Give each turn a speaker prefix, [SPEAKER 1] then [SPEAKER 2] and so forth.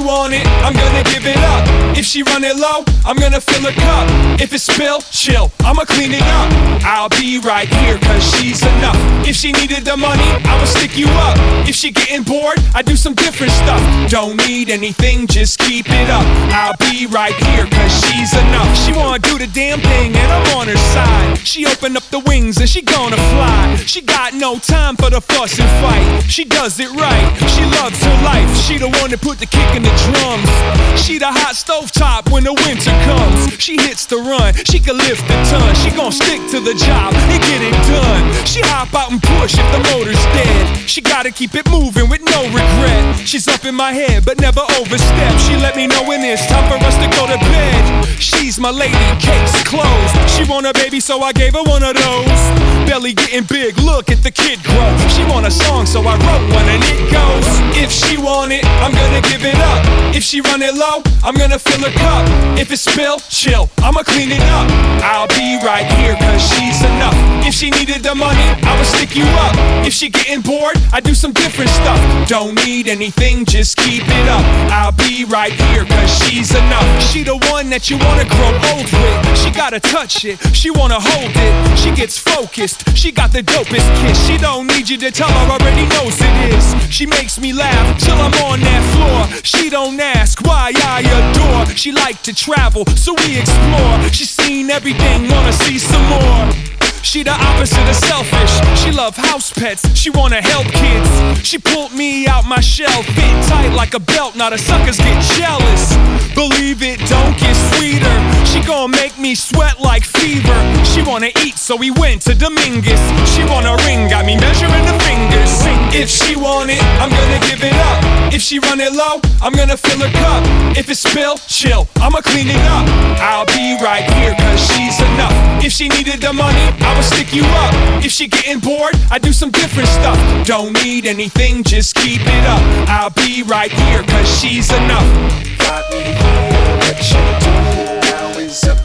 [SPEAKER 1] want it, I'm gonna give it up. If she run it low, I'm gonna fill her cup. If it's spill, chill, I'ma clean it up. I'll be right here cause she's enough. If she needed the money, I'ma stick you up. If she getting bored, I do some different stuff. Don't need anything, just keep it up. I'll be right here cause she's enough. She wanna do the damn thing and I'm on her side. She open up the wings and she gonna fly. She got no time for the fuss and fight. She does it right, she loves her life. She the one that put the kick in the drums. She the hot stovetop when the winter comes. She hits the run, she can lift a ton. She gon' stick to the job and get it done. She hop out and push if the motor's dead. She gotta keep it moving with no regret. She's up in my head but never overstep. She let me know when it's time for us to go to bed. She's my lady, case closed. She want a baby so I gave her one of those. Belly getting big, look at the kid grow. She want a song so I wrote one and it goes. If she want it, I'm gonna give it up. If she run it low, I'm gonna fill her cup. If it's spill, chill, I'ma clean it up. I'll be right here cause she's enough. If she needed the money, I'ma stick you up. If she getting bored, I do some different stuff. Don't need anything, just keep it up. I'll be right here cause she's enough. She the one that you wanna grow old with. She gotta touch it, she wanna hold it. She gets focused, she got the dopest kiss. She don't need you to tell her, already knows it is. She makes me laugh till I'm on that floor. She don't ask why I adore. She like to travel, so we explore. She's seen everything, wanna see some more. She the opposite of selfish. She love house pets, she wanna help kids. She pulled me out my shell, fit tight like a belt, now the suckers get jealous. Believe it, don't get sweeter. She gon' make me sweat like fever. She wanna eat, so we went to Dominguez. She want a ring, got me measuring the fingers. If she want it, I'm gonna give it up. If she run it low, I'm gonna fill her cup. If it's spill, chill, I'ma clean it up. I'll be right here cause she's enough. If she needed the money, I'ma stick you up. If she getting bored, I do some different stuff. Don't need anything, just keep it up. I'll be right here cause she's enough.
[SPEAKER 2] Got me here, what you do now is up